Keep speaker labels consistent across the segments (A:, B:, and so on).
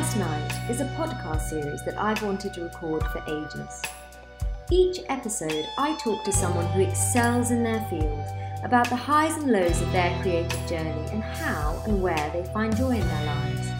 A: Last Night is a podcast series that I've wanted to record for ages. Each episode, I talk to someone who excels in their field about the highs and lows of their creative journey and how and where they find joy in their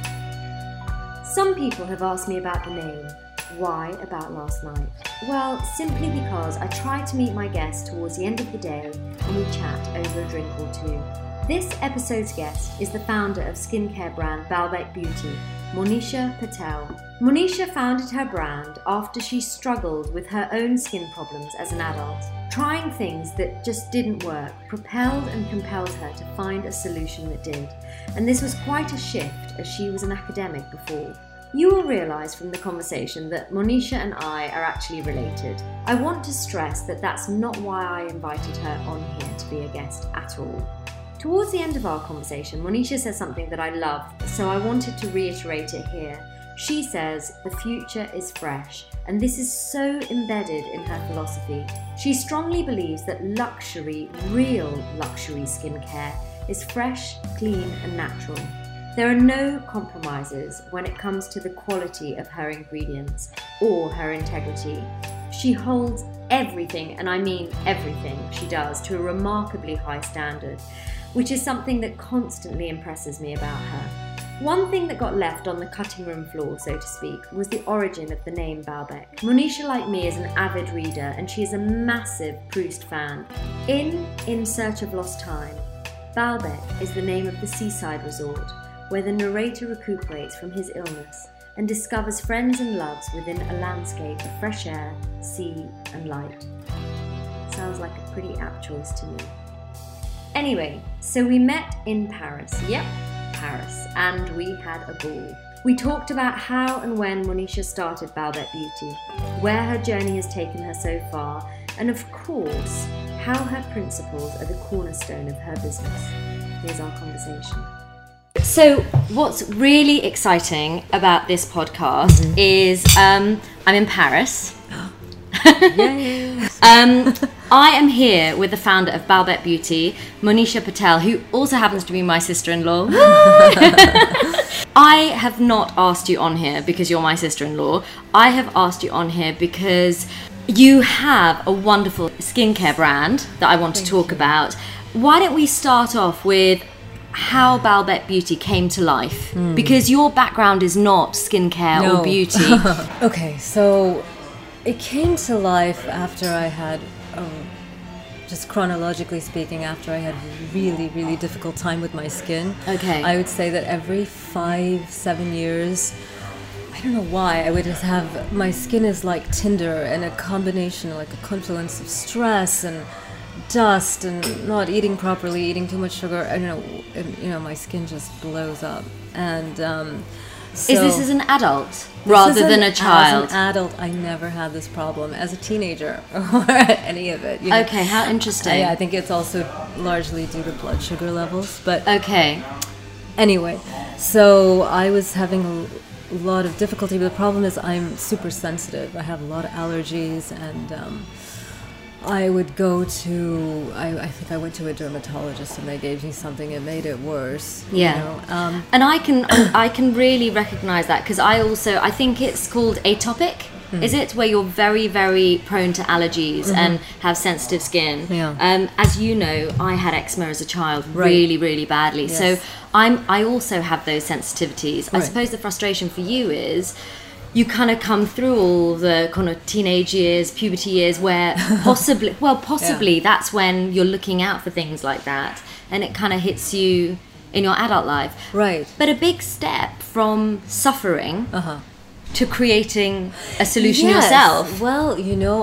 A: lives. Some people have asked me about the name. Why about Last Night? Well, simply because I try to meet my guests towards the end of the day and we chat over a drink or two. This episode's guest is the founder of skincare brand Balbec Beauty, Monisha Patel. Monisha founded her brand after she struggled with her own skin problems as an adult. Trying things that just didn't work propelled and compelled her to find a solution that did. And this was quite a shift as she was an academic before. You will realise from the conversation that Monisha and I are actually related. I want to stress that that's not why I invited her on here to be a guest at all. Towards the end of our conversation, Monisha says something that I loved, so I wanted to reiterate it here. She says, the future is fresh, and this is so embedded in her philosophy. She strongly believes that luxury, real luxury skincare, is fresh, clean, and natural. There are no compromises when it comes to the quality of her ingredients or her integrity. She holds everything, and I mean everything she does, to a remarkably high standard, which is something that constantly impresses me about her. One thing that got left on the cutting room floor, so to speak, was the origin of the name Balbec. Monisha, like me, is an avid reader, and she is a massive Proust fan. In Search of Lost Time, Balbec is the name of the seaside resort, where the narrator recuperates from his illness and discovers friends and loves within a landscape of fresh air, sea and light. Sounds like a pretty apt choice to me. Anyway, so we met in Paris. Yep, Paris. And we had a ball. We talked about how and when Monisha started Balbec Beauty, where her journey has taken her so far, and of course, how her principles are the cornerstone of her business. Here's our conversation. So what's really exciting about this podcast is I'm in Paris. I am here with the founder of Balbec Beauty, Monisha Patel, who also happens to be my sister-in-law. I have not asked you on here because you're my sister-in-law. I have asked you on here because you have a wonderful skincare brand that I want to talk about. Why don't we start off with how Balbec Beauty came to life? Because your background is not skincare or beauty.
B: Okay, so it came to life after I had, just chronologically speaking, after I had a really, really difficult time with my skin.
A: Okay.
B: I would say that every 5-7 years, I don't know why, I would just have, my skin is like tinder, and a combination, like a confluence of stress and dust and not eating properly, eating too much sugar. I don't know, and, my skin just blows up. And so
A: is this as an adult rather than a child?
B: As an adult, I never had this problem. As a teenager or any of it.
A: Okay, how interesting.
B: I think it's also largely due to blood sugar levels. But
A: okay.
B: Anyway, so I was having a lot of difficulty. But the problem is I'm super sensitive. I have a lot of allergies, and I would go to, I think I went to a dermatologist and they gave me something that made it worse.
A: Yeah. And I can really recognize that because I think it's called atopic. Is it, where you're very, very prone to allergies and have sensitive skin?
B: Yeah.
A: As you know, I had eczema as a child, really, really badly.
B: Yes.
A: So I also have those sensitivities. I suppose the frustration for you is you kind of come through all the kind of teenage years, puberty years, where possibly that's when you're looking out for things like that, and it kind of hits you in your adult life.
B: Right.
A: But a big step from suffering to creating a solution yourself.
B: Well,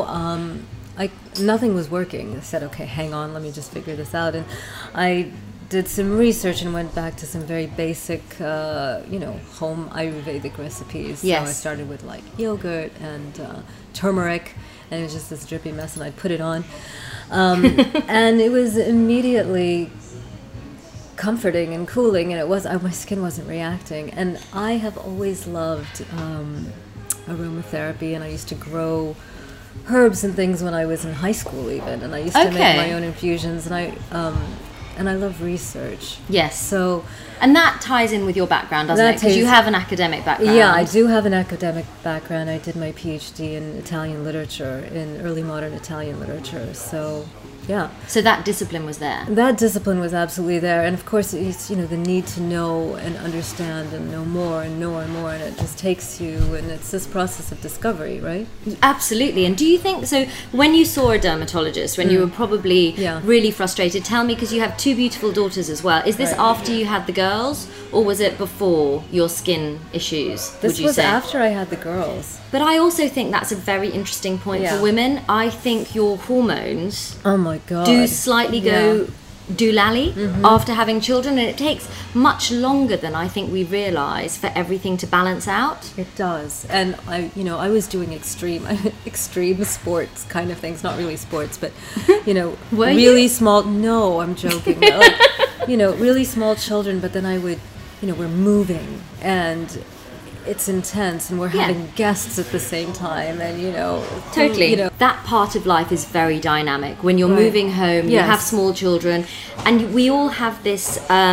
B: nothing was working. I said, okay, hang on, let me just figure this out. And I did some research and went back to some very basic, home Ayurvedic recipes.
A: Yes.
B: So I started with like yogurt and turmeric, and it was just this drippy mess, and I put it on. And it was immediately comforting and cooling, and my skin wasn't reacting. And I have always loved aromatherapy, and I used to grow herbs and things when I was in high school even, and I used to make my own infusions, and and I love research.
A: Yes.
B: So,
A: and that ties in with your background, doesn't it? Because you have an academic background.
B: Yeah, I do have an academic background. I did my PhD in Italian literature, in early modern Italian literature. So, yeah.
A: So that discipline was there.
B: That discipline was absolutely there, and of course, it's the need to know and understand and know more and more and more, and it just takes you, and it's this process of discovery, right?
A: Absolutely. And do you think so? When you saw a dermatologist, when you were probably really frustrated, tell me, because you have 2 beautiful daughters as well. Is this after you had the girls, or was it before your skin issues?
B: This was after I had the girls.
A: But I also think that's a very interesting point for women. I think your hormones do slightly go doolally after having children, and it takes much longer than I think we realise for everything to balance out.
B: It does. And I was doing extreme sports kind of things, not really sports, but really small. No, I'm joking. Really small children, but then I would, we're moving and it's intense, and we're having guests at the same time, and
A: totally. That part of life is very dynamic. When you're moving home, you have small children, and we all have this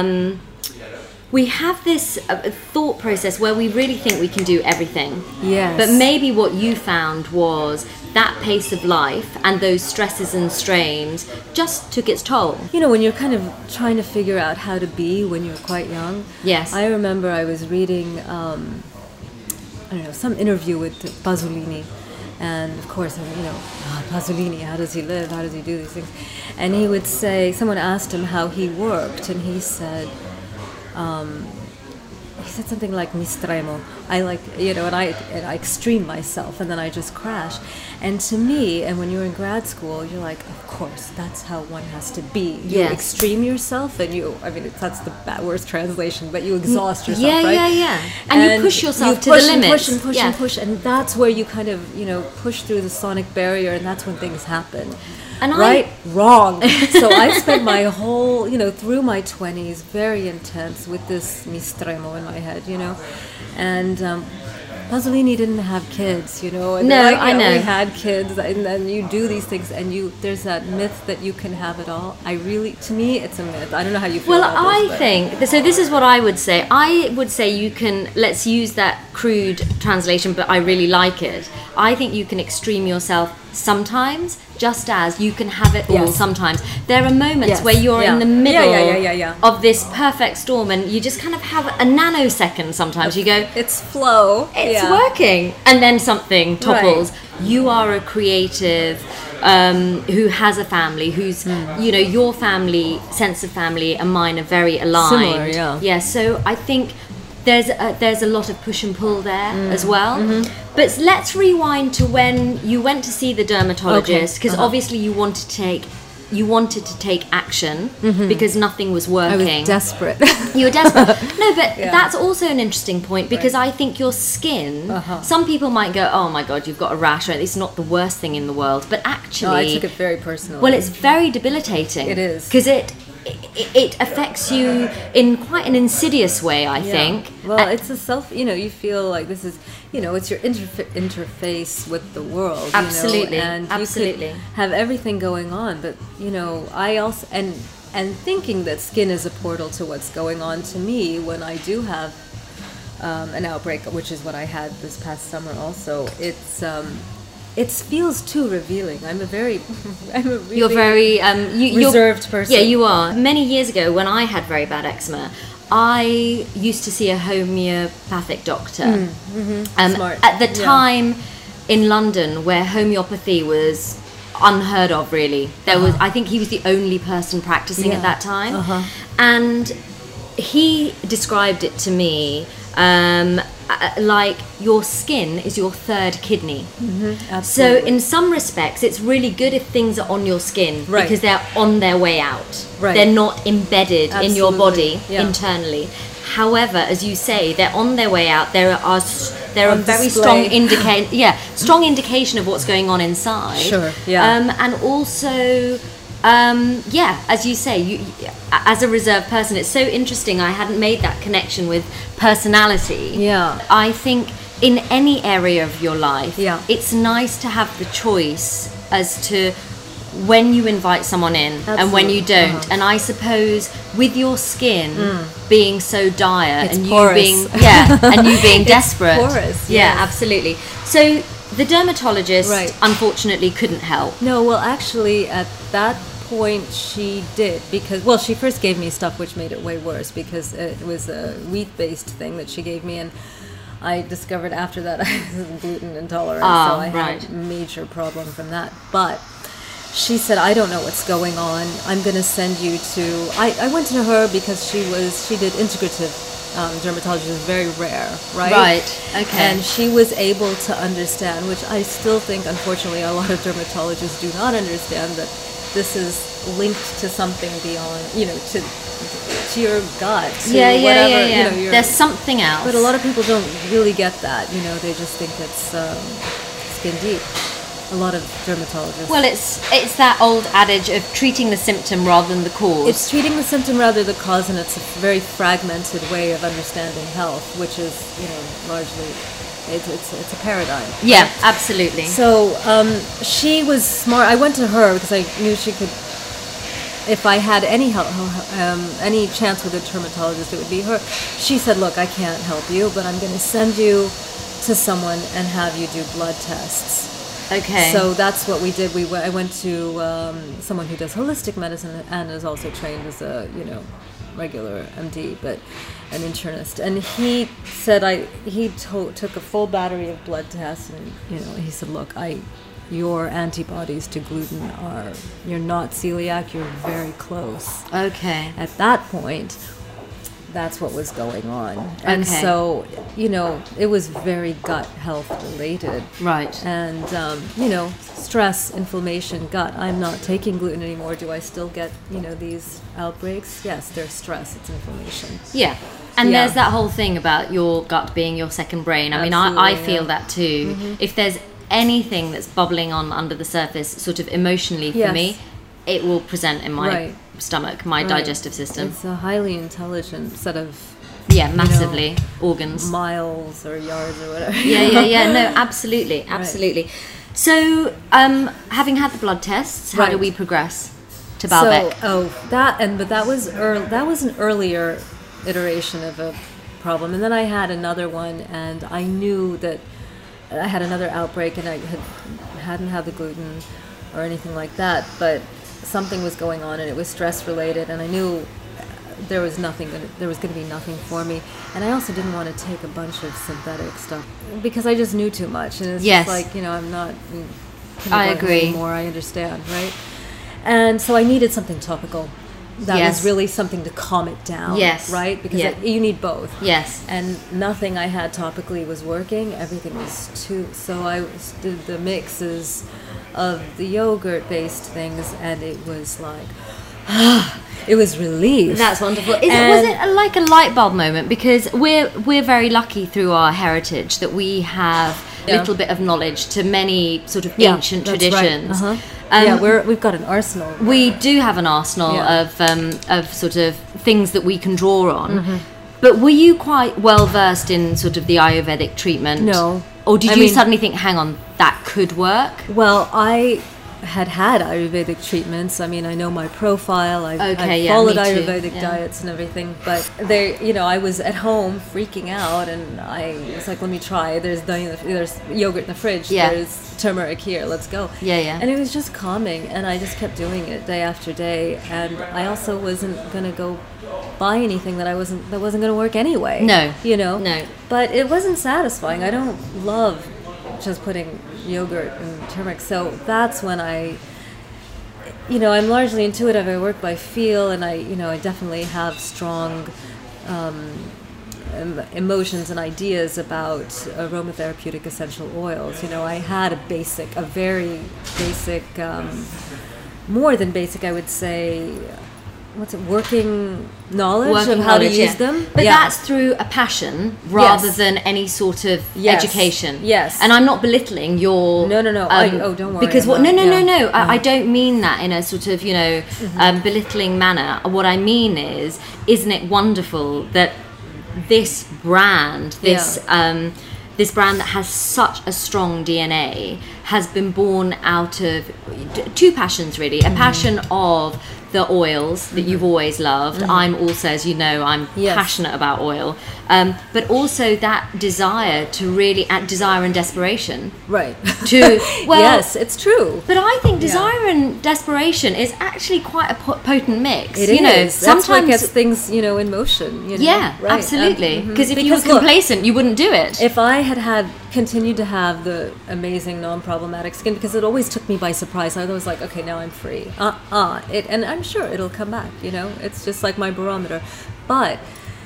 A: thought process where we really think we can do everything.
B: Yes.
A: But maybe what you found was that pace of life and those stresses and strains just took its toll.
B: When you're kind of trying to figure out how to be when you're quite young.
A: Yes.
B: I remember I was reading some interview with Pasolini, and of course, Pasolini, how does he live? How does he do these things? And he would say, someone asked him how he worked, and he said something like "mi stremo." I and I extreme myself, and then I just crash. And to me, and when you're in grad school, you're like, of course, that's how one has to be. You extreme yourself, and that's the worst translation, but you exhaust yourself, right?
A: Yeah. And you push yourself to the limit.
B: And push, and that's where you kind of, push through the sonic barrier, and that's when things happen.
A: And
B: wrong. So I spent my whole, through my 20s, very intense with this mi stremo in my head, and Pasolini didn't have kids, and
A: I know.
B: We had kids, and then you do these things, and there's that myth that you can have it all. To me, it's a myth. I don't know how you feel about this.
A: I think, so this is what I would say. I would say you can, let's use that crude translation, but I really like it. I think you can extreme yourself sometimes, just as you can have it all sometimes. There are moments where you're in the middle of this perfect storm, and you just kind of have a nanosecond sometimes. You go,
B: it's flow.
A: It's working. And then something topples. Right. You are a creative who has a family, who's, your family, sense of family and mine are very aligned.
B: Similar,
A: yeah. So I think there's a lot of push and pull there as well. Mm-hmm. But let's rewind to when you went to see the dermatologist, because obviously you wanted to take action because nothing was working.
B: I was desperate.
A: You were desperate. No, but that's also an interesting point, because I think your skin, some people might go, oh my God, you've got a rash, or it's not the worst thing in the world. But actually...
B: No, I took it very personally.
A: Well, it's very debilitating.
B: It is.
A: Because it affects you in quite an insidious way, I think.
B: Well, it's a you feel like this is, it's your interface with the world.
A: Absolutely.
B: And you could have everything going on, but, I also, and thinking that skin is a portal to what's going on to me when I do have an outbreak, which is what I had this past summer also, it feels too revealing. I'm a really
A: you're very
B: reserved person.
A: Yeah, you are. Many years ago, when I had very bad eczema, I used to see a homeopathic doctor.
B: Smart.
A: At the time in London, where homeopathy was unheard of, really. There was, I think he was the only person practicing at that time. And he described it to me like your skin is your third kidney. So in some respects, it's really good if things are on your skin because they're on their way out. They're not embedded in your body internally. However, as you say, they're on their way out. There are very strong indication of what's going on inside.
B: Sure. Yeah.
A: And also. As you say, as a reserved person, it's so interesting. I hadn't made that connection with personality.
B: Yeah.
A: I think in any area of your life, it's nice to have the choice as to when you invite someone in and when you don't.
B: Uh-huh.
A: And I suppose with your skin being so dire
B: It's
A: and
B: porous.
A: you being and you being desperate.
B: porous,
A: Yeah,
B: yes.
A: absolutely. So the dermatologist
B: Right.
A: unfortunately couldn't help.
B: No, well, actually, at that point she did, because, well, she first gave me stuff which made it way worse, because it was a wheat-based thing that she gave me, and I discovered after that I was gluten intolerant,
A: Ah,
B: so I
A: right.
B: had a major problem from that. But she said, I don't know what's going on. I'm going to send you to... I went to her because she did integrative dermatology, is very rare, right?
A: Right, okay.
B: And she was able to understand, which I still think, unfortunately, a lot of dermatologists do not understand, that this is linked to something beyond, to your gut, to whatever, your...
A: There's something else.
B: But a lot of people don't really get that, they just think it's skin deep. A lot of dermatologists.
A: Well, it's that old adage of treating the symptom rather than the cause.
B: It's treating the symptom rather than the cause, and it's a very fragmented way of understanding health, which is, largely, it's a paradigm.
A: Yeah, absolutely.
B: So she was smart. I went to her because I knew she could. If I had any help, any chance with a dermatologist, it would be her. She said, "Look, I can't help you, but I'm going to send you to someone and have you do blood tests."
A: Okay.
B: So that's what we did. I went to someone who does holistic medicine and is also trained as a regular MD, but an internist. And he said he took a full battery of blood tests, and he said, look, your antibodies to gluten you're not celiac, you're very close.
A: Okay.
B: At that point, that's what was going on. And
A: Okay.
B: so, it was very gut health related.
A: Right.
B: And, stress, inflammation, gut. I'm not taking gluten anymore. Do I still get, these outbreaks? Yes, there's stress. It's inflammation.
A: Yeah. And
B: Yeah.
A: there's that whole thing about your gut being your second brain. I mean, I
B: Absolutely,
A: feel
B: yeah.
A: that too. Mm-hmm. If there's anything that's bubbling on under the surface, sort of emotionally for
B: Yes.
A: me, it will present in my
B: Right.
A: stomach, my
B: Right.
A: digestive system.
B: It's a highly intelligent set of
A: Yeah, massively. Organs.
B: miles or yards or whatever.
A: Yeah. No, absolutely. So, having had the blood tests, how do
B: Right.
A: we progress to Baalbek?
B: But that was an earlier iteration of a problem, and then I had another one, and I knew that I had another outbreak, and I hadn't had the gluten or anything like that, but something was going on, and it was stress related, and I knew there was going to be nothing for me, and I also didn't want to take a bunch of synthetic stuff because I just knew too much, and it's
A: Yes.
B: just like I'm not.
A: I agree.
B: Anymore, I understand, right? And so I needed something topical. That
A: Yes.
B: was really something to calm it down,
A: Yes.
B: right? Because
A: Yeah.
B: you need both.
A: Yes.
B: And nothing I had topically was working. Everything was so I did the mixes of the yogurt-based things, and it was like, it was relief.
A: That's wonderful. Was
B: And-
A: it like a light bulb moment? Because we're very lucky through our heritage that we have a
B: Yeah.
A: little bit of knowledge to many sort of
B: Yeah,
A: ancient
B: that's right.
A: traditions.
B: Uh-huh. We've got an arsenal.
A: We do have an arsenal
B: Yeah.
A: of sort of things that we can draw on.
B: Mm-hmm.
A: But were you quite well versed in sort of the Ayurvedic treatment?
B: No.
A: Or did
B: I
A: you
B: mean-
A: suddenly think, hang on, that could work?
B: Well, I had Ayurvedic treatments. I mean, I know my profile. I followed
A: me too.
B: Ayurvedic
A: Yeah.
B: diets and everything. But I was at home freaking out, and I was like, let me try. There's yogurt in the fridge.
A: Yeah.
B: There's turmeric here. Let's go.
A: Yeah.
B: And it was just calming, and I just kept doing it day after day. And I also wasn't gonna go buy anything that wasn't gonna work anyway.
A: No.
B: No. But it wasn't satisfying. I don't love just putting yogurt and turmeric. So that's when I'm largely intuitive. I work by feel, and I definitely have strong emotions and ideas about aromatherapeutic essential oils. I had a very basic, more than basic, I would say, working knowledge of how to use them.
A: But
B: Yeah.
A: that's through a passion rather
B: Yes.
A: than any sort of
B: Yes.
A: education.
B: Yes.
A: And I'm not belittling your...
B: No. Don't worry.
A: Because
B: I'm not-
A: no. I don't mean that in a sort of, belittling manner. What I mean is, isn't it wonderful that this brand, this brand that has such a strong DNA, has been born out of two passions, really. A passion of the oils that you've always loved. I'm also, as you know, I'm passionate about oil, but also that desire to really, desire and desperation.
B: Right.
A: To, well,
B: yes, it's true.
A: But I think desire and desperation is actually quite a potent mix.
B: It is. That's what gets things, in motion.
A: Yeah,
B: right.
A: Absolutely. Because if you were complacent, you wouldn't do it.
B: If I had continued to have the amazing non-problematic skin, because it always took me by surprise, I was like, okay, now I'm free. And I'm sure it'll come back. It's just like my barometer. But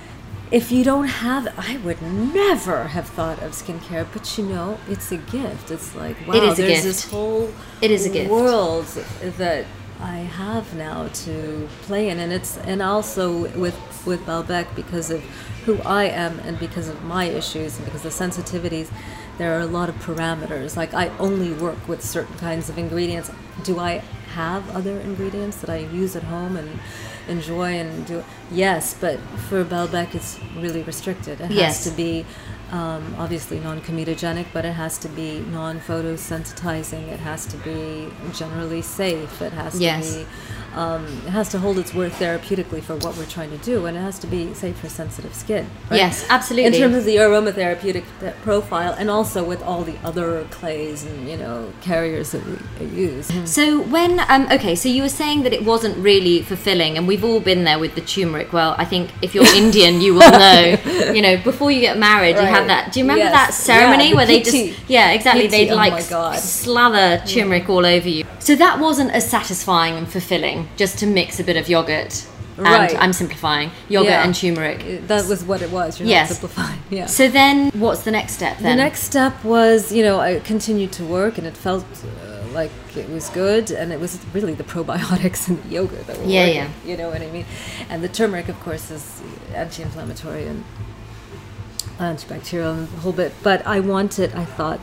B: if you don't have, I would never have thought of skincare, but it's a gift. It's like, wow,
A: it is a
B: there's
A: gift.
B: This whole world that I have now to play in, and also with Balbec, because of who I am and because of my issues and because of the sensitivities, there are a lot of parameters. Like, I only work with certain kinds of ingredients. Do I have other ingredients that I use at home and enjoy and do? Yes, but for Balbec it's really restricted. It has to be obviously non-comedogenic, but it has to be non-photosensitizing. It has to be generally safe. It has to be it has to hold its worth therapeutically for what we're trying to do, and it has to be safe for sensitive skin. Right?
A: Yes, absolutely.
B: In terms of the aromatherapeutic profile, and also with all the other clays and carriers that we use.
A: So when so you were saying that it wasn't really fulfilling, and we've all been there with the turmeric. Well, I think if you're Indian, you will know. Before you get married, you have that. Do you remember that ceremony where they just? Yeah, exactly. They'd slather turmeric all over you. So that wasn't as satisfying and fulfilling. Just to mix a bit of yogurt, and I'm simplifying, yogurt and turmeric.
B: That was what it was. You're not simplifying. Yeah.
A: So then, what's the next step then?
B: The next step was, I continued to work, and it felt like it was good, and it was really the probiotics and the yogurt that were working. You know what I mean? And the turmeric, of course, is anti-inflammatory and antibacterial and the whole bit. But I thought,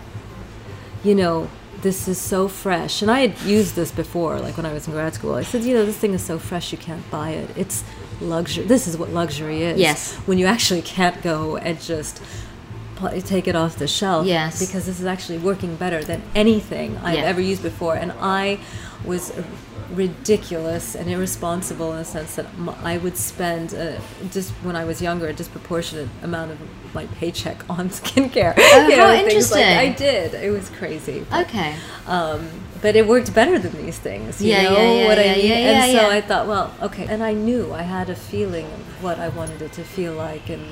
B: this is so fresh. And I had used this before, like when I was in grad school. I said, this thing is so fresh you can't buy it. It's luxury. This is what luxury is.
A: Yes.
B: When you actually can't go and just take it off the shelf.
A: Yes.
B: Because this is actually working better than anything I've ever used before. And I was ridiculous and irresponsible in the sense that I would spend, just when I was younger, a disproportionate amount of my paycheck on skincare.
A: Oh, how interesting.
B: I did. It was crazy. But,
A: okay.
B: But it worked better than these things. You know what I mean? And so I thought, well, okay. And I knew I had a feeling of what I wanted it to feel like, and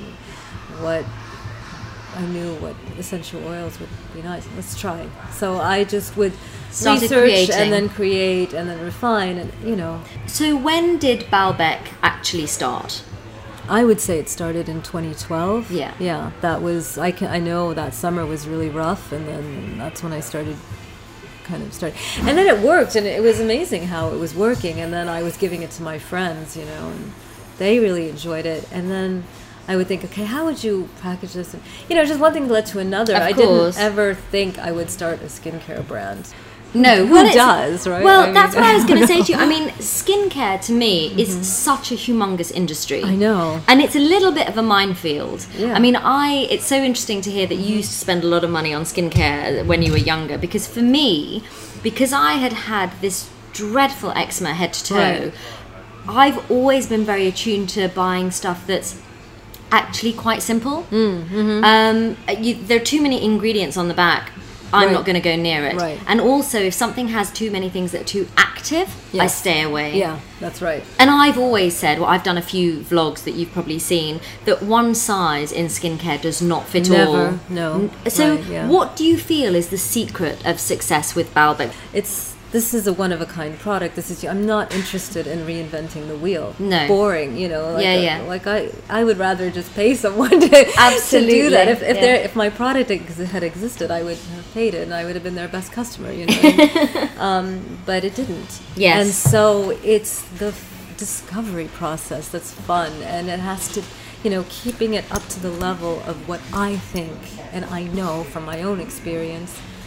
B: I knew what essential oils would be nice. Let's try. So I just would research creating. And then create and then refine, and
A: So when did Balbec actually start?
B: I would say it started in 2012.
A: Yeah.
B: That was I know that summer was really rough, and then that's when I started. And then it worked, and it was amazing how it was working. And then I was giving it to my friends, and they really enjoyed it. And then I would think, okay, how would you package this? And, just one thing led to another.
A: Of
B: I
A: course.
B: didn't ever think I would start a skincare brand.
A: No,
B: who does, right?
A: Well, that's what I was going to say to you. I mean, skincare to me is such a humongous industry.
B: I know.
A: And it's a little bit of a minefield.
B: Yeah.
A: I mean, it's so interesting to hear that you used to spend a lot of money on skincare when you were younger, because for me, because I had this dreadful eczema head to toe,
B: right.
A: I've always been very attuned to buying stuff that's actually quite simple. There are too many ingredients on the back. I'm not going to go near it.
B: Right.
A: And also, if something has too many things that are too active, I stay away.
B: Yeah, that's right.
A: And I've always said, I've done a few vlogs that you've probably seen, that one size in skincare does not fit all.
B: Never, no.
A: So what do you feel is the secret of success with Balbec?
B: This is a one-of-a-kind product. I'm not interested in reinventing the wheel.
A: No.
B: Boring, I would rather just pay someone to do that. If my product had existed, I would have paid it, and I would have been their best customer, but it didn't.
A: Yes.
B: And so it's the discovery process that's fun, and it has to, keeping it up to the level of what I think, and I know from my own experience,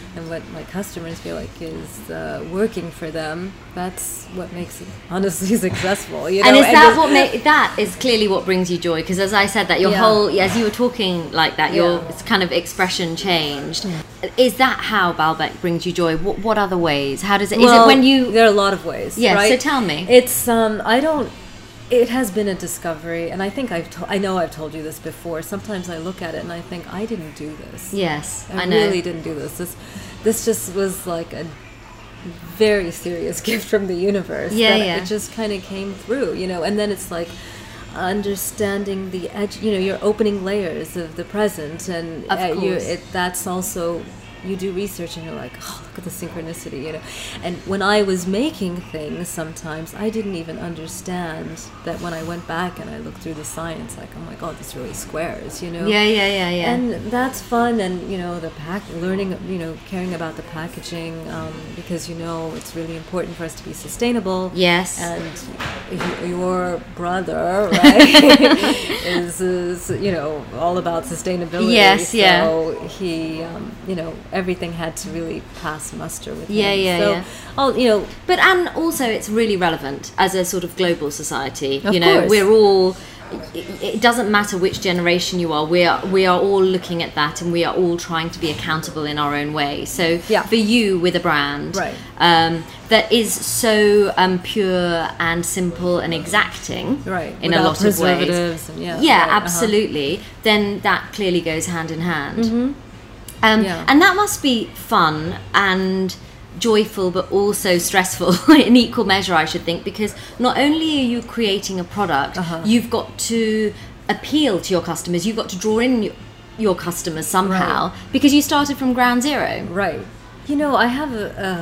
B: and what my customers feel like is working for them, that's what makes it honestly successful. You know?
A: And is that that is clearly what brings you joy? Because as I said, that your whole, as you were talking like that, your kind of expression changed. Is that how Balbec brings you joy? What other ways? How does it? Is it when you?
B: There are a lot of ways.
A: Yeah.
B: Right?
A: So tell me.
B: It's It has been a discovery, and I think I know I've told you this before. Sometimes I look at it and I think I didn't do this.
A: Yes, I
B: know. Really didn't do this. This just was like a very serious gift from the universe. It just kind of came through, you know. And then it's like understanding the edge. You know, you're opening layers of the present, and
A: of course.
B: That's also. You do research and you're like, oh, look at the synchronicity, you know. And when I was making things, sometimes I didn't even understand that when I went back and I looked through the science, like, oh my God, this really squares, you know.
A: Yeah.
B: And that's fun, and you know, learning, you know, caring about the packaging, because you know it's really important for us to be sustainable.
A: Yes.
B: And your brother, right, is you know, all about sustainability.
A: Yes.
B: So he, you know, everything had to really pass muster with him. You know,
A: but and also it's really relevant as a sort of global society.
B: Of
A: you know,
B: course.
A: we're all. It doesn't matter which generation you are. We are all looking at that, and we are all trying to be accountable in our own way. So for you with a brand,
B: right.
A: That is so pure and simple and exacting,
B: right.
A: in
B: Without
A: a lot of
B: ways.
A: And absolutely. Then that clearly goes hand in hand.
B: Mm-hmm.
A: And that must be fun and joyful, but also stressful in equal measure, I should think, because not only are you creating a product, you've got to appeal to your customers, you've got to draw in your customers somehow, because you started from ground zero.
B: Right. You know, I have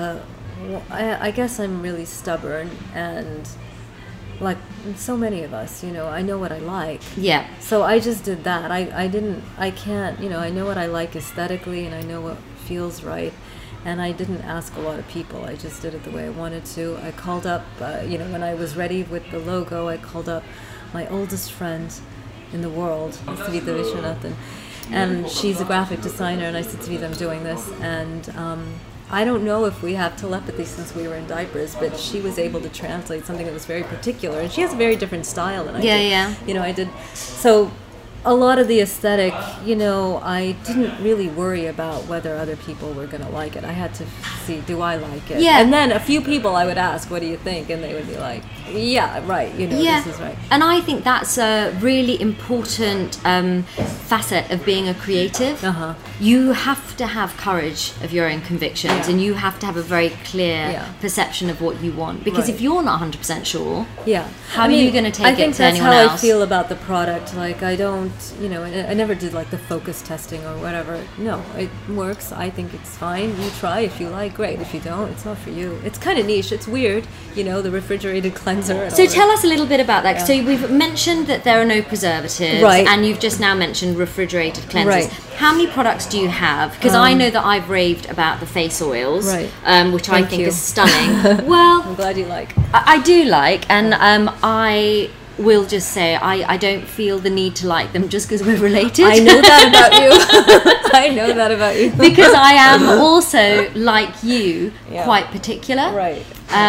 B: I guess I'm really stubborn, and like so many of us, you know, I know what I like.
A: Yeah.
B: So I just did that. I can't, you know, I know what I like aesthetically, and I know what feels right. And I didn't ask a lot of people. I just did it the way I wanted to. I called up, you know, when I was ready with the logo, I called up my oldest friend in the world, Savita Vishwanathan. And she's a graphic designer, and I said, Savita, I'm doing this. And I don't know if we have telepathy since we were in diapers, but she was able to translate something that was very particular, and she has a very different style than I did.
A: Yeah.
B: You know, I did. So a lot of the aesthetic, you know, I didn't really worry about whether other people were going to like it. I had to see, do I like it?
A: Yeah.
B: And then a few people I would ask, what do you think? And they would be like, yeah, right, you know, this is right.
A: And I think that's a really important facet of being a creative. You have to have courage of your own convictions, and you have to have a very clear perception of what you want. Because if you're not 100% sure, how are you going to take it to anyone else? I think that's how
B: I feel about the product. Like, I don't, you know, I never did like the focus testing or whatever. No, it works. I think it's fine. You try. If you like, great. If you don't, it's not for you. It's kind of niche. It's weird, you know, the refrigerated cleanser.
A: So tell us a little bit about that. Yeah. So we've mentioned that there are no preservatives, and you've just now mentioned refrigerated cleansers.
B: Right.
A: How many products do you have? Because I know that I've raved about the face oils, which I think is stunning. Well,
B: I'm glad you like.
A: I do like, and I will just say I don't feel the need to like them just because we're related.
B: I know that about you. I know that about you.
A: Because I am also, like you, quite particular.
B: Right.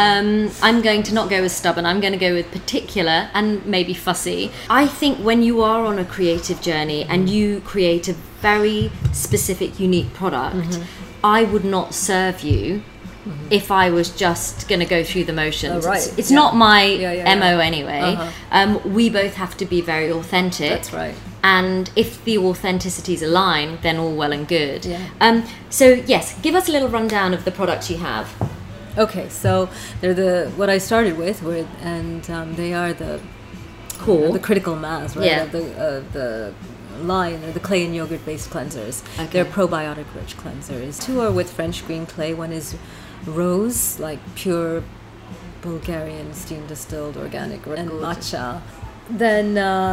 A: I'm going to not go with stubborn. I'm going to go with particular and maybe fussy. I think when you are on a creative journey and you create a very specific, unique product, I would not serve you if I was just going to go through the motions. It's not my MO anyway. We both have to be very authentic.
B: That's right.
A: And if the authenticities align, then all well and good. So yes, give us a little rundown of the products you have.
B: Okay, so they're what I started with, and they are the
A: core,
B: the critical mass, right? Of the line, or the clay and yogurt based cleansers. They're probiotic rich cleansers. Two are with French green clay. One is rose, like pure Bulgarian steam distilled organic, and matcha. Then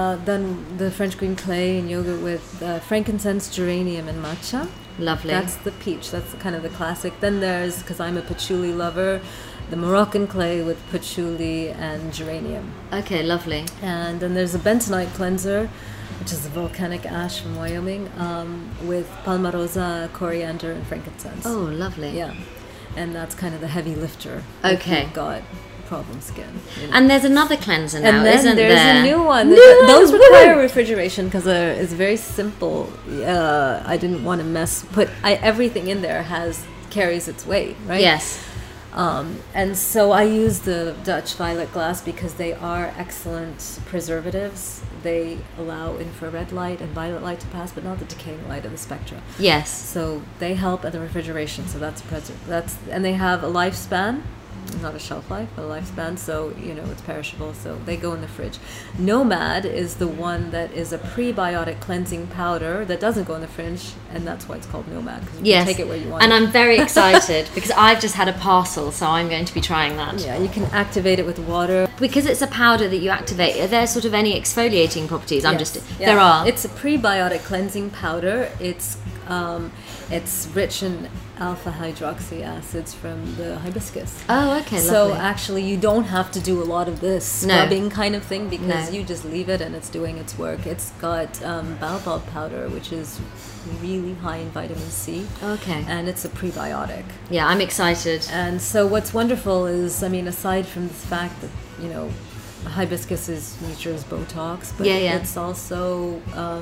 B: the French green clay and yogurt with frankincense, geranium, and matcha.
A: Lovely.
B: That's the peach. That's kind of the classic. Then there's, because I'm a patchouli lover, the Moroccan clay with patchouli and geranium.
A: Okay, lovely.
B: And then there's a bentonite cleanser which is a volcanic ash from Wyoming, with palmarosa, coriander, and frankincense.
A: Oh, lovely.
B: Yeah, and that's kind of the heavy lifter.
A: Okay.
B: If you've got problem skin. You know.
A: And there's another cleanser now,
B: and then
A: isn't
B: there's
A: there?
B: a new one. Those require refrigeration because it's very simple. I didn't want to put everything in there carries its weight, right?
A: Yes.
B: And so I use the Dutch violet glass because they are excellent preservatives. They allow infrared light and violet light to pass, but not the decaying light of the spectra.
A: Yes.
B: So they help at the refrigeration. So and they have a lifespan. Not a shelf life, but a lifespan, so it's perishable, so they go in the fridge. Nomad is the one that is a prebiotic cleansing powder that doesn't go in the fridge, and that's why it's called Nomad, because you can take it where you want.
A: And I'm very excited because I've just had a parcel, so I'm going to be trying that.
B: Yeah, you can activate it with water.
A: Because it's a powder that you activate, are there sort of any exfoliating properties?
B: Yes.
A: There are.
B: It's a prebiotic cleansing powder. It's rich in alpha hydroxy acids from the hibiscus.
A: Oh, okay,
B: so
A: lovely.
B: actually you don't have to do a lot of this scrubbing kind of thing because you just leave it and it's doing its work. It's got baobab powder, which is really high in vitamin C.
A: Okay.
B: And it's a prebiotic.
A: Yeah, I'm excited.
B: And so what's wonderful is, aside from the fact that, hibiscus is nature's Botox, but it's also...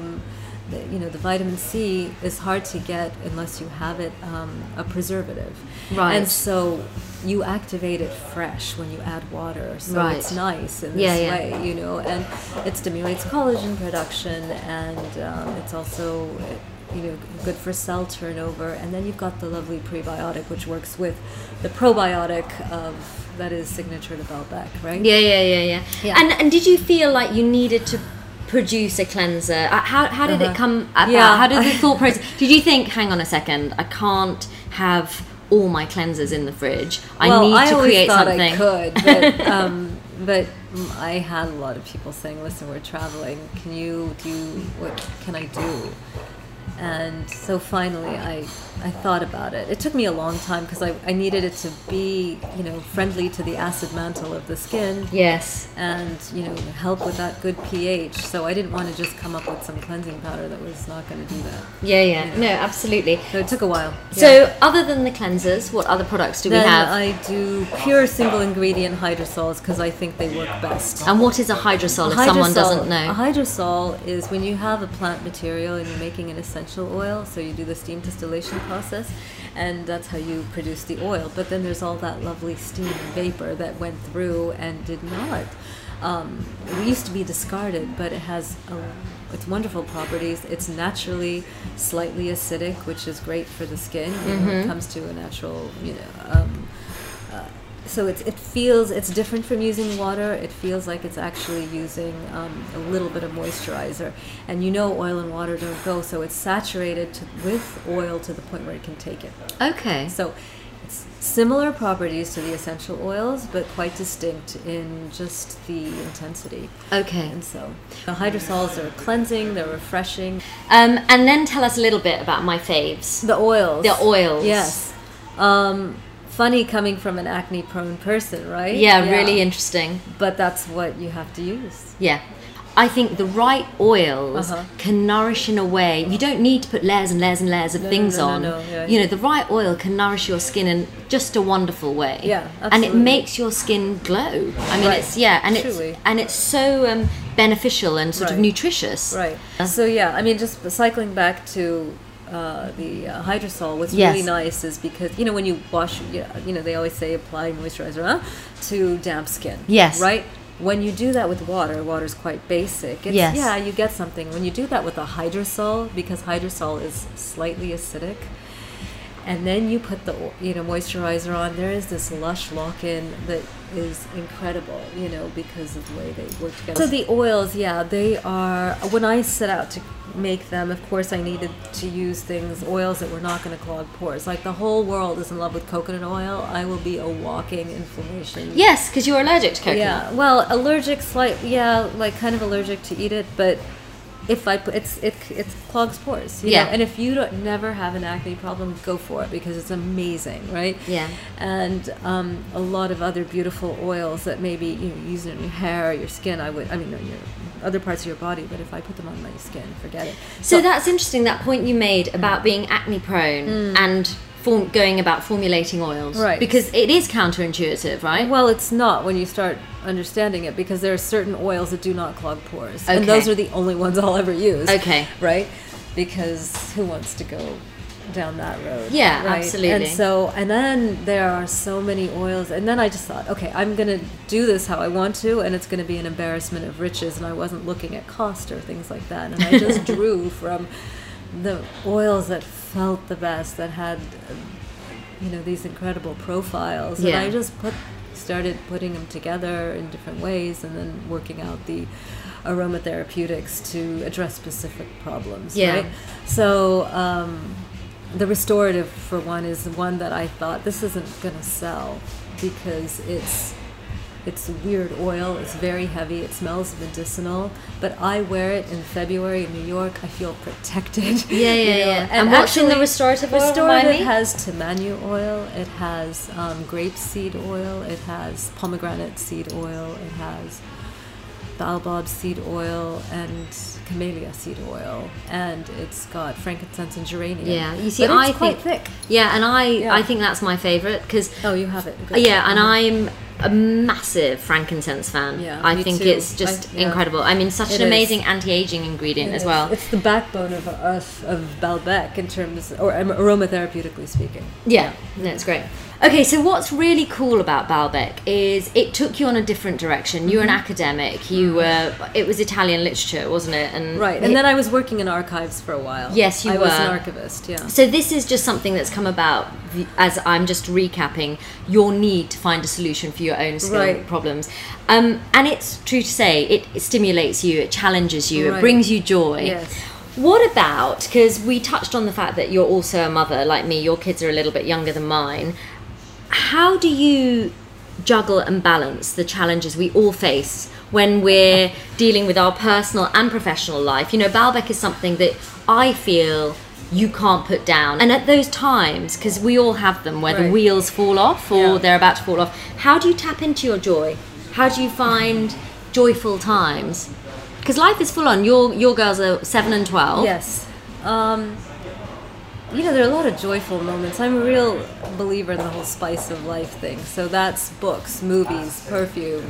B: the vitamin C is hard to get unless you have it a preservative.
A: Right.
B: And so you activate it fresh when you add water. So it's nice in this way, and it stimulates collagen production, and it's also good for cell turnover. And then you've got the lovely prebiotic, which works with the probiotic that is signature to Belbec, right?
A: Yeah. And did you feel like you needed to produce a cleanser? How did it come about?
B: Yeah.
A: How did the thought process? Did you think, hang on a second, I can't have all my cleansers in the fridge. I need to create something.
B: I could, but I had a lot of people saying, "Listen, we're traveling. What can I do?" And so finally I thought about it. It took me a long time because I needed it to be, friendly to the acid mantle of the skin.
A: Yes.
B: And, help with that good pH. So I didn't want to just come up with some cleansing powder that was not going to do that.
A: Yeah. No, absolutely.
B: So it took a while.
A: So other than the cleansers, what other products do we have?
B: I do pure single ingredient hydrosols because I think they work best.
A: And what is a hydrosol if someone doesn't know?
B: A hydrosol is when you have a plant material and you're making an essential oil, so you do the steam distillation process, and that's how you produce the oil. But then there's all that lovely steam and vapor that went through and did not. It used to be discarded, but it has its wonderful properties. It's naturally slightly acidic, which is great for the skin when it comes to a natural, so it's different from using water. It feels like it's actually using a little bit of moisturizer. And oil and water don't go, so it's saturated with oil to the point where it can take it.
A: Okay.
B: So it's similar properties to the essential oils, but quite distinct in just the intensity.
A: Okay.
B: And so the hydrosols are cleansing, they're refreshing.
A: And then tell us a little bit about my faves.
B: The oils.
A: The oils.
B: Yes. Funny coming from an acne-prone person, right?
A: Yeah, really interesting.
B: But that's what you have to use.
A: Yeah. I think the right oils can nourish in a way. You don't need to put layers and layers and layers of things on.
B: Yeah.
A: The right oil can nourish your skin in just a wonderful way.
B: Yeah, absolutely.
A: And it makes your skin glow. I mean, it's so beneficial and sort of nutritious.
B: Right. So just cycling back to the hydrosol, what's really nice is because when you wash, they always say apply moisturizer to damp skin.
A: Yes.
B: Right. When you do that with water's quite basic. You get something. When you do that with a hydrosol, because hydrosol is slightly acidic, and then you put the moisturizer on, there is this lush lock-in that is incredible, because of the way they work together. So the oils, they are, when I set out to make them, of course I needed to use oils that were not going to clog pores. Like the whole world is in love with coconut oil. I will be a walking inflammation.
A: Yes, because you're allergic to coconut.
B: Yeah, well, allergic, kind of allergic to eat it, but if I put it clogs pores, and if you never have an acne problem, go for it because it's amazing, right?
A: Yeah.
B: And a lot of other beautiful oils that maybe use in your hair or your skin. Your other parts of your body, but if I put them on my skin, forget it.
A: So that's interesting, that point you made about being acne prone and going about formulating oils.
B: Right.
A: Because it is counterintuitive, right?
B: Well, it's not when you start understanding it, because there are certain oils that do not clog pores.
A: Okay.
B: And those are the only ones I'll ever use.
A: Okay.
B: Right? Because who wants to go down that road?
A: Yeah,
B: right?
A: absolutely.
B: And then there are so many oils, and then I just thought, okay, I'm going to do this how I want to, and it's going to be an embarrassment of riches, and I wasn't looking at cost or things like that, and I just drew from the oils that felt the best, that had these incredible profiles, and I just started putting them together in different ways, and then working out the aromatherapeutics to address specific problems. Right? So the restorative, for one, is one that I thought, this isn't going to sell because it's a weird oil. It's very heavy. It smells medicinal. But I wear it in February in New York. I feel protected.
A: Yeah. And what's in the restorative oil?
B: Restorative has Tamanu oil. It has grapeseed oil. It has pomegranate seed oil. It has baobab seed oil and camellia seed oil, and it's got frankincense and geranium.
A: Yeah, you see,
B: but
A: I
B: it's quite
A: think
B: thick.
A: Yeah, and I think that's my favorite because
B: you have it. Good.
A: Yeah, and I'm a massive frankincense fan.
B: Yeah,
A: I think
B: too.
A: it's just incredible. I mean, such an amazing anti-aging ingredient as well.
B: It's the backbone of Balbec in terms, or aromatherapeutically speaking.
A: Yeah, no, it's great. Okay, so what's really cool about Balbec is it took you on a different direction. You were an academic. It was Italian literature, wasn't it? And
B: and then I was working in archives for a while.
A: Yes, I
B: was an archivist. Yeah.
A: So this is just something that's come about, as I'm just recapping, your need to find a solution for your own skin problems. And it's true to say, it stimulates you, it challenges you, it brings you joy.
B: Yes.
A: What about, because we touched on the fact that you're also a mother, like me, your kids are a little bit younger than mine. How do you juggle and balance the challenges we all face when we're dealing with our personal and professional life? Balbec is something that I feel you can't put down. And at those times, because we all have them, where the wheels fall off or they're about to fall off, how do you tap into your joy? How do you find joyful times? Because life is full on. Your girls are 7 and 12.
B: Yes. There are a lot of joyful moments. I'm a real believer in the whole spice of life thing. So that's books, movies, perfume.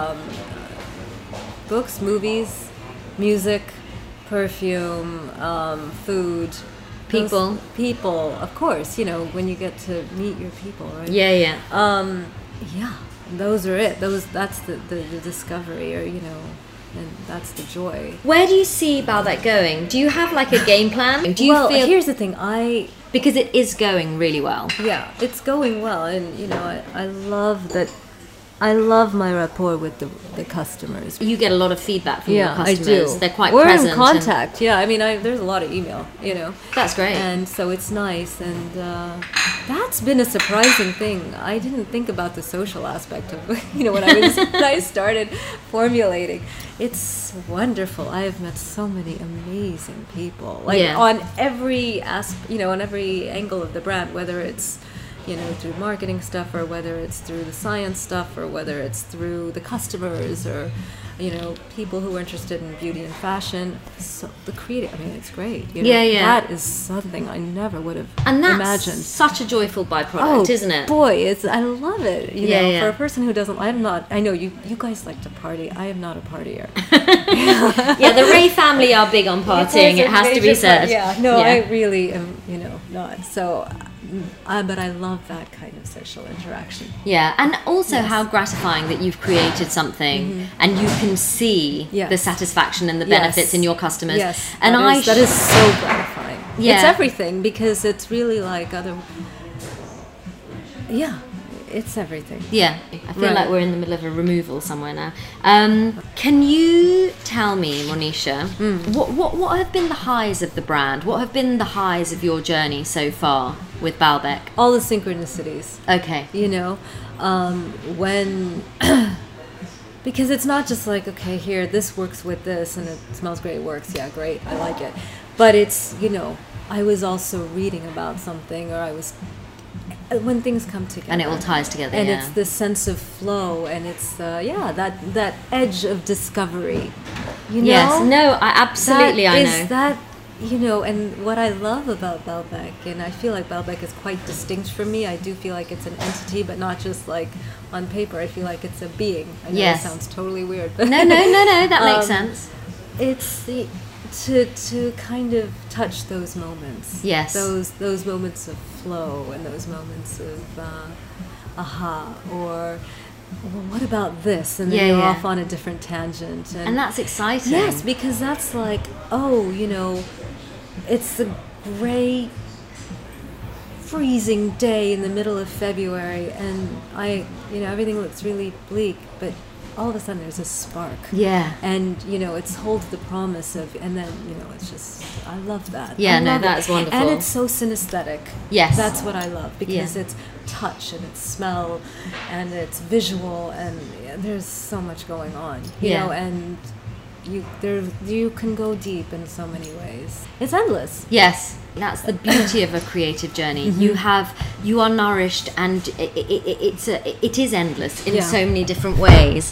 B: Books, movies, music, perfume, food. People, of course, when you get to meet your people, right?
A: Yeah.
B: Those are it. That's the discovery, or, and that's the joy.
A: Where do you see Balbec going? Do you have like a game plan? Do you feel...
B: here's the thing.
A: Because it is going really well.
B: Yeah, it's going well, and I love that. I love my rapport with the customers.
A: You get a lot of feedback from your customers.
B: I do.
A: They're quite
B: We're
A: present.
B: In contact. I mean, there's a lot of email.
A: That's great.
B: And so it's nice, and that's been a surprising thing. I didn't think about the social aspect of when I started formulating. It's wonderful. I have met so many amazing people, on every on every angle of the brand, whether it's through marketing stuff, or whether it's through the science stuff, or whether it's through the customers, or people who are interested in beauty and fashion. So the creative, it's great. That is something I never would have imagined.
A: And that's such a joyful byproduct, isn't it?
B: Boy, I love it. For a person who doesn't, I'm not. I know you guys like to party. I am not a partier.
A: The Ray family are big on partying. It has to be said.
B: I really am. Not so. But I love that kind of social interaction.
A: Yeah, and also how gratifying that you've created something and you can see the satisfaction and the benefits in your customers.
B: Yes,
A: and
B: that is so gratifying.
A: Yeah.
B: It's everything, because it's really like it's everything.
A: Yeah, I feel like we're in the middle of a removal somewhere now. Can you tell me, Monisha, what have been the highs of the brand? What have been the highs of your journey so far with Balbec?
B: All the synchronicities.
A: Okay.
B: When... because it's not just like, okay, here, this works with this, and it smells great, it works, yeah, great, I like it. But it's, I was also reading about something, or I was when things come together.
C: And it all ties together,
B: and it's the sense of flow, and it's that edge of discovery. You know?
C: Yes, no, I absolutely, I know.
B: That, and what I love about Baalbek, and I feel like Baalbek is quite distinct from me. I do feel like it's an entity, but not just like on paper. I feel like it's a being. I know it sounds totally weird, but
C: no, that makes sense.
B: It's to kind of touch those moments.
C: Yes.
B: Those moments of flow, and those moments of aha, or well, what about this? And then you're off on a different tangent.
C: And that's exciting.
B: Yes, because that's like, it's a gray, freezing day in the middle of February, and everything looks really bleak, but all of a sudden there's a spark.
C: Yeah.
B: And, it's holds the promise of, and then, it's just, I love that.
C: Yeah, that's wonderful.
B: And it's so synesthetic.
C: Yes.
B: That's what I love, because it's touch, and it's smell, and it's visual, and there's so much going on, you know, and you can go deep in so many ways. It's endless.
C: Yes. That's the beauty of a creative journey. Mm-hmm. You are nourished, and it is endless in so many different ways.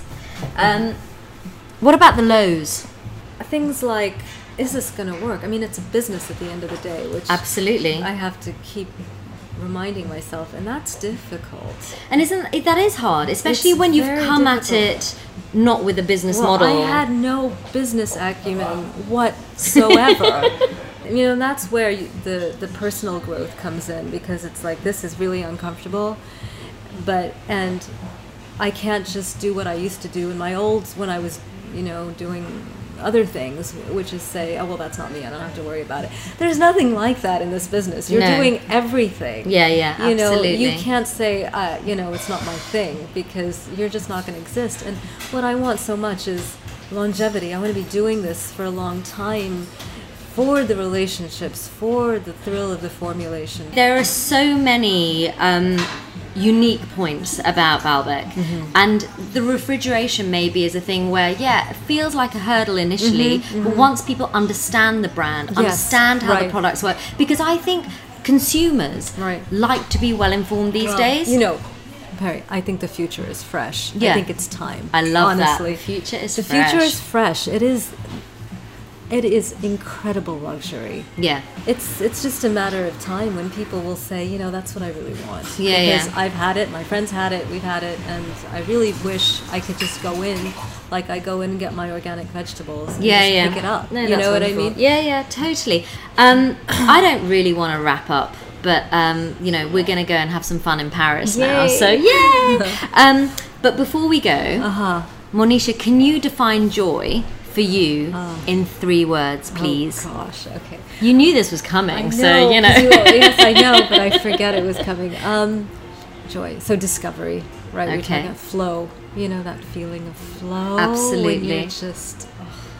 C: What about the lows?
B: Things like, is this going to work? I mean, it's a business at the end of the day, which
C: absolutely
B: I have to keep reminding myself, and that's difficult.
C: And that is hard, especially when you've come at it not with a business model.
B: I had no business acumen whatsoever. That's where the personal growth comes in, because it's like, this is really uncomfortable, and I can't just do what I used to do when I was, doing other things, which is say, oh, well, that's not me, I don't have to worry about it. There's nothing like that in this business. You're doing everything.
C: Yeah, absolutely.
B: You can't say, it's not my thing, because you're just not going to exist. And what I want so much is longevity. I want to be doing this for a long time, for the relationships, for the thrill of the formulation.
C: There are so many unique points about Baalbek, and the refrigeration maybe is a thing where it feels like a hurdle initially, but once people understand the brand, understand how the products work, because I think consumers like to be well informed these days.
B: Perry, I think the future is fresh.
C: I
B: think it's time.
C: I love
B: honestly.
C: that. The future is fresh.
B: The future is fresh. It is incredible luxury.
C: Yeah.
B: It's just a matter of time when people will say, that's what I really want.
C: Because
B: I've had it, my friends had it, we've had it, and I really wish I could just go in, like I go in and get my organic vegetables and just pick it up.
C: No,
B: you know what
C: wonderful.
B: I mean?
C: Yeah, totally. I don't really want to wrap up, but, we're going to go and have some fun in Paris now. So, yay! But before we go, Monisha, can you define joy for you in 3 words, please?
B: Oh gosh, okay.
C: You knew this was coming,
B: Yes, I know, but I forget it was coming. Joy. So discovery, right?
C: Okay.
B: We're talking about flow. That feeling of flow.
C: Absolutely.
B: When you're just...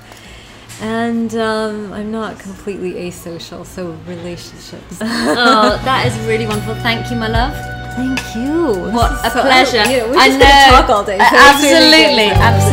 B: And I'm not completely asocial, so relationships.
C: Oh, that is really wonderful. Thank you, my love.
B: Thank you.
C: What a pleasure.
B: We're just going to talk all day. So
C: absolutely.